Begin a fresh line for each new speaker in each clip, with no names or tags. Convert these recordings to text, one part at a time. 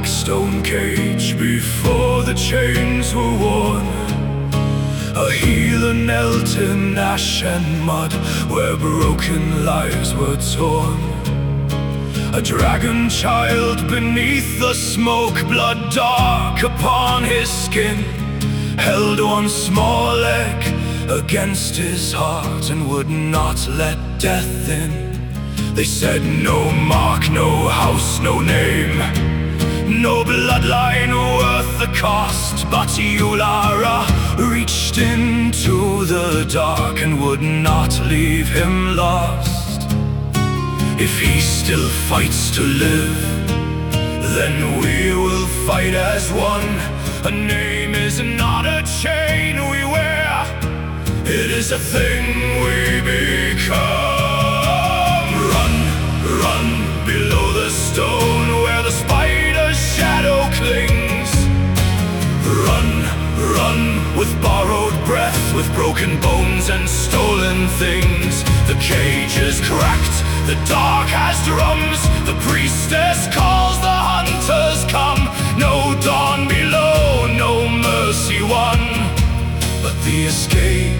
black stone cage before the chains were worn. A healer knelt in ash and mud where broken lives were torn. A dragon child beneath the smoke, blood dark upon his skin, held one small leg against his heart and would not let death in. They said no mark, no house, no name, no bloodline worth the cost. But Ulara reached into the dark and would not leave him lost. If he still fights to live, then we will fight as one. A name is not a chain we wear, it is a thing we become. Run, run below the stone where the spider's shadow clings. Run, run with borrowed breath, with broken bones and stolen things. The cage is cracked, the dark has drums, the priestess calls, the hunters come. No dawn below, no mercy won, but the escape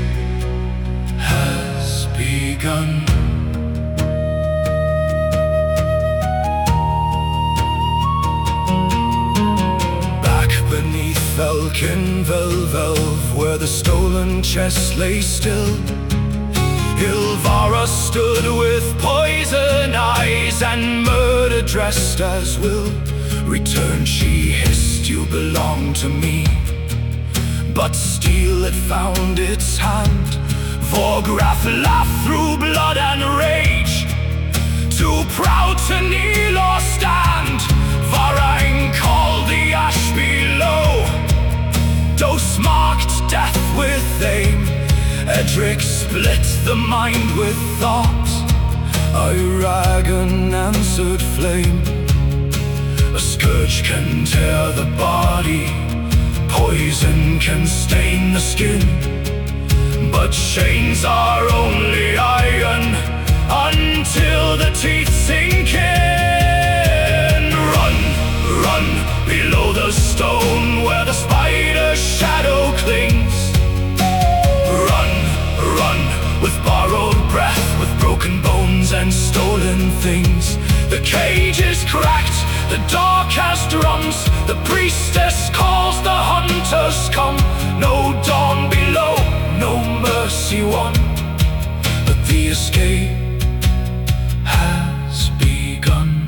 has begun. Back beneath Velkin Velvelv, where the stolen chest lay still, Ilvara stood with poison eyes and murder dressed as will. Return, she hissed, you belong to me. But steel it found its hand. Vorgraf laughed through blood and rage, too proud to kneel or stand. Varang called the ash below, Dos marked death with aim. Edric split the mind with thought, Iragan answered flame. A scourge can tear the body, poison can stain the skin, but chains are only iron until the teeth sink in. Run, run below the stone where the spider's shadow clings. With borrowed breath, with broken bones and stolen things. The cage is cracked, the dark has drums, the priestess calls, the hunters come. No dawn below, no mercy won, but the escape has begun.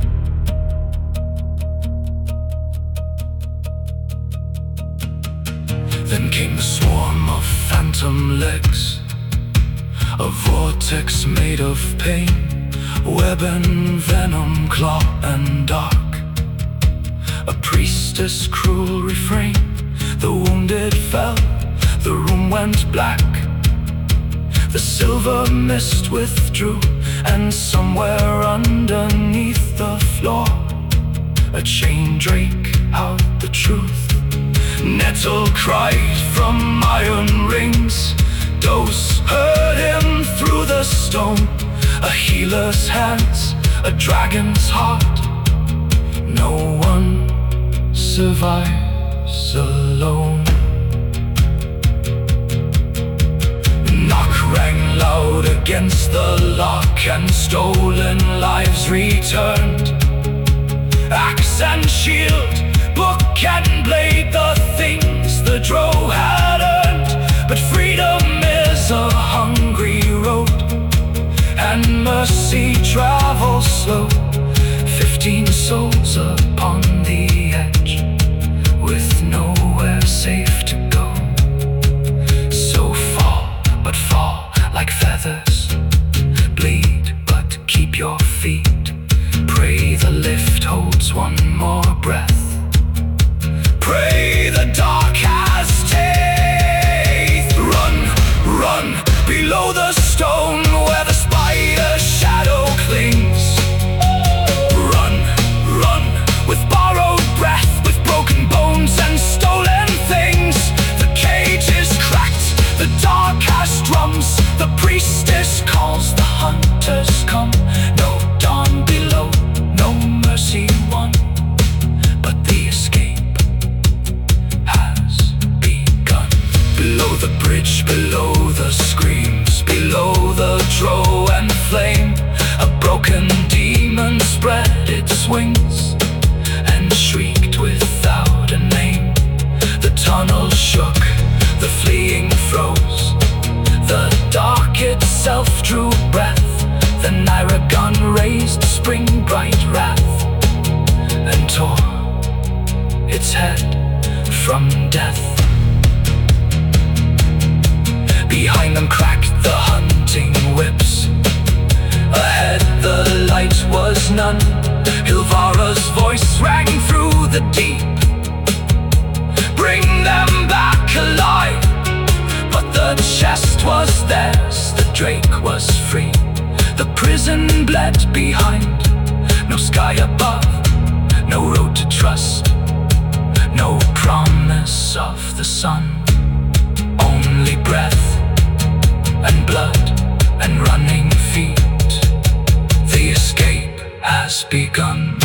Then came the swarm of phantom legs, a vortex made of pain, web and venom, claw and dark. A priestess' cruel refrain. The wounded fell, the room went black. The silver mist withdrew, and somewhere underneath the floor, a chain drake out the truth. Nettle cried from iron rings. Dos heard him through the stone. A healer's hands, a dragon's heart. No one survives alone. Knock rang loud against the lock, and stolen lives returned. Axe and shield, book and blade, the things the drow had earned. But freedom is a hungry road, and mercy travels slow. 15 souls upon the edge, with nowhere safe to go. So fall, but fall like feathers. Bleed, but keep your feet. Pray the lift holds one more breath. Pray the dark has teeth. Run, run below the stone where the spider's shadow clings. Run, run with borrowed breath, with broken bones and stolen things. The cage is cracked, the dark has drums, the priestess calls, the hunters come. No dawn below, no mercy won, but the bridge, below the screams, below the drow and flame, a broken demon spread its wings and shrieked without a name. The tunnel shook, the fleeing froze, the dark itself drew breath. The Nyragon raised spring bright wrath and tore its head from death. Behind them cracked the hunting whips. Ahead the light was none. Hilvara's voice rang through the deep. Bring them back alive. But the chest was theirs, the drake was free. The prison bled behind. No sky above, no road to trust, no promise of the sun. Only breath and blood and running feet. The escape has begun.